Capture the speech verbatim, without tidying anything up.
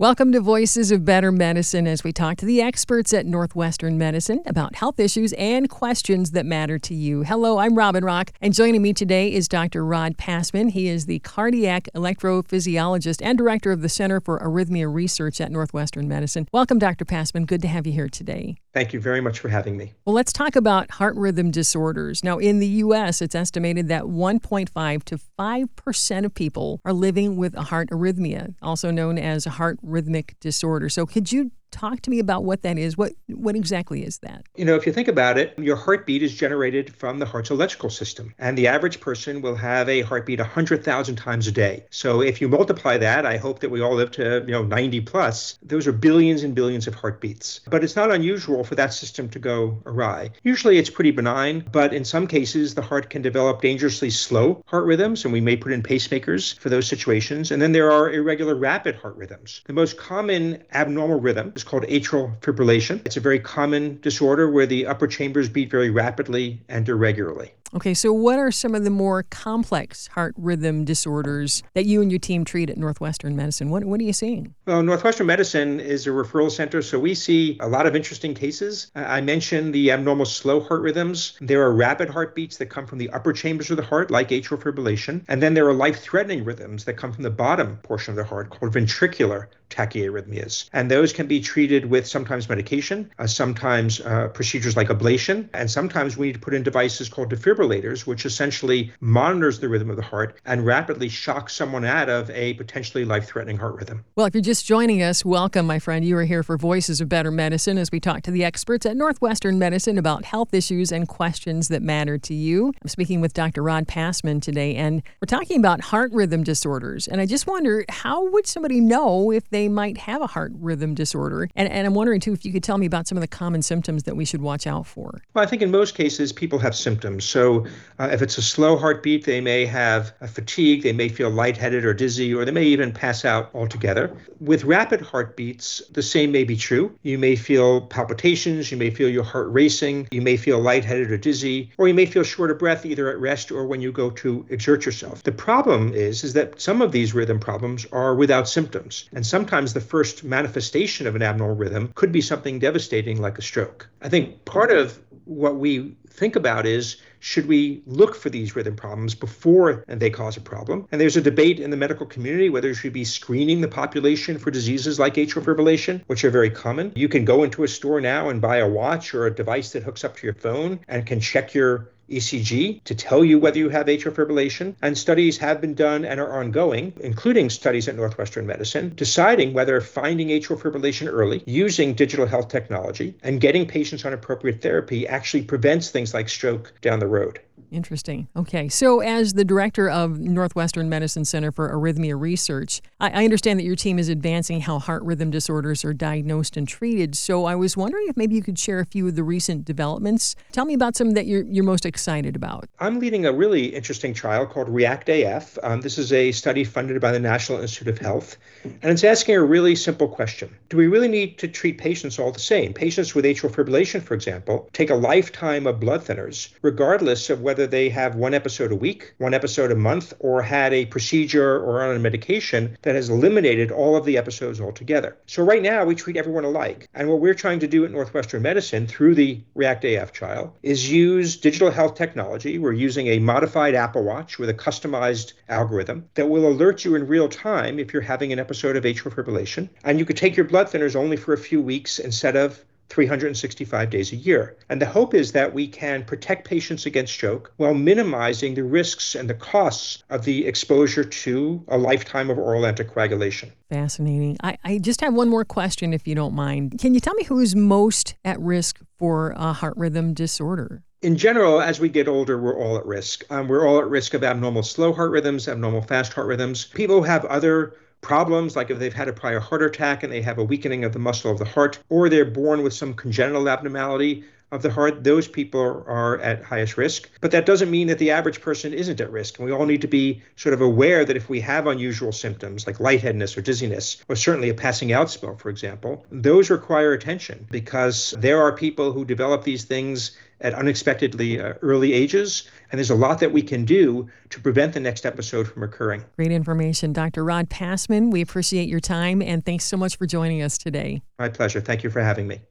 Welcome to Voices of Better Medicine as we talk to the experts at Northwestern Medicine about health issues and questions that matter to you. Hello, I'm Robin Rock, and joining me today is Doctor Rod Passman. He is the cardiac electrophysiologist and director of the Center for Arrhythmia Research at Northwestern Medicine. Welcome, Doctor Passman. Good to have you here today. Thank you very much for having me. Well, let's talk about heart rhythm disorders. Now, in the U S, it's estimated that one point five to five percent of people are living with a heart arrhythmia, also known as a heart rhythmic disorder. So could you talk to me about what that is? What what exactly is that? You know, if you think about it, your heartbeat is generated from the heart's electrical system. And the average person will have a heartbeat one hundred thousand times a day. So if you multiply that, I hope that we all live to, you know, ninety plus. Those are billions and billions of heartbeats. But it's not unusual for that system to go awry. Usually it's pretty benign, but in some cases, the heart can develop dangerously slow heart rhythms, and we may put in pacemakers for those situations. And then there are irregular rapid heart rhythms. The most common abnormal rhythm is called atrial fibrillation. It's a very common disorder where the upper chambers beat very rapidly and irregularly. Okay, so what are some of the more complex heart rhythm disorders that you and your team treat at Northwestern Medicine? What, what are you seeing? Well, Northwestern Medicine is a referral center, so we see a lot of interesting cases. I mentioned the abnormal slow heart rhythms. There are rapid heartbeats that come from the upper chambers of the heart, like atrial fibrillation. And then there are life-threatening rhythms that come from the bottom portion of the heart, called ventricular tachyarrhythmias. And those can be treated with sometimes medication, uh, sometimes uh, procedures like ablation, and sometimes we need to put in devices called defibrillators, which essentially monitors the rhythm of the heart and rapidly shocks someone out of a potentially life-threatening heart rhythm. Well, if you're just joining us, welcome, my friend. You are here for Voices of Better Medicine as we talk to the experts at Northwestern Medicine about health issues and questions that matter to you. I'm speaking with Doctor Rod Passman today, and we're talking about heart rhythm disorders. And I just wonder, how would somebody know if they might have a heart rhythm disorder? And, and I'm wondering, too, if you could tell me about some of the common symptoms that we should watch out for. Well, I think in most cases, people have symptoms. So uh, if it's a slow heartbeat, they may have a fatigue, they may feel lightheaded or dizzy, or they may even pass out altogether. With rapid heartbeats, the same may be true. You may feel palpitations, you may feel your heart racing, you may feel lightheaded or dizzy, or you may feel short of breath either at rest or when you go to exert yourself. The problem is, is that some of these rhythm problems are without symptoms, and sometimes the first manifestation of an abnormal rhythm could be something devastating like a stroke. I think part of what we think about is, should we look for these rhythm problems before they cause a problem? And there's a debate in the medical community whether you should be screening the population for diseases like atrial fibrillation, which are very common. You can go into a store now and buy a watch or a device that hooks up to your phone and can check your E C G to tell you whether you have atrial fibrillation. And studies have been done and are ongoing, including studies at Northwestern Medicine, deciding whether finding atrial fibrillation early, using digital health technology, and getting patients on appropriate therapy actually prevents things like stroke down the road. Interesting. Okay. So as the director of Northwestern Medicine Center for Arrhythmia Research, I, I understand that your team is advancing how heart rhythm disorders are diagnosed and treated. So I was wondering if maybe you could share a few of the recent developments. Tell me about some that you're, you're most excited about. I'm leading a really interesting trial called REACT A F. Um, this is a study funded by the National Institute of Health, and it's asking a really simple question. Do we really need to treat patients all the same? Patients with atrial fibrillation, for example, take a lifetime of blood thinners, regardless of whether they have one episode a week, one episode a month, or had a procedure or on a medication that has eliminated all of the episodes altogether. So right now, we treat everyone alike. And what we're trying to do at Northwestern Medicine through the REACT A F trial is use digital health technology. We're using a modified Apple Watch with a customized algorithm that will alert you in real time if you're having an episode of atrial fibrillation. And you could take your blood thinners only for a few weeks instead of three hundred sixty-five days a year. And the hope is that we can protect patients against stroke while minimizing the risks and the costs of the exposure to a lifetime of oral anticoagulation. Fascinating. I, I just have one more question, if you don't mind. Can you tell me who's most at risk for a heart rhythm disorder? In general, as we get older, we're all at risk. Um, we're all at risk of abnormal slow heart rhythms, abnormal fast heart rhythms. People who have other problems, like if they've had a prior heart attack and they have a weakening of the muscle of the heart, or they're born with some congenital abnormality of the heart, those people are at highest risk. But that doesn't mean that the average person isn't at risk. And we all need to be sort of aware that if we have unusual symptoms like lightheadedness or dizziness, or certainly a passing out spell, for example, those require attention because there are people who develop these things at unexpectedly uh, early ages. And there's a lot that we can do to prevent the next episode from occurring. Great information. Doctor Rod Passman, we appreciate your time, and thanks so much for joining us today. My pleasure. Thank you for having me.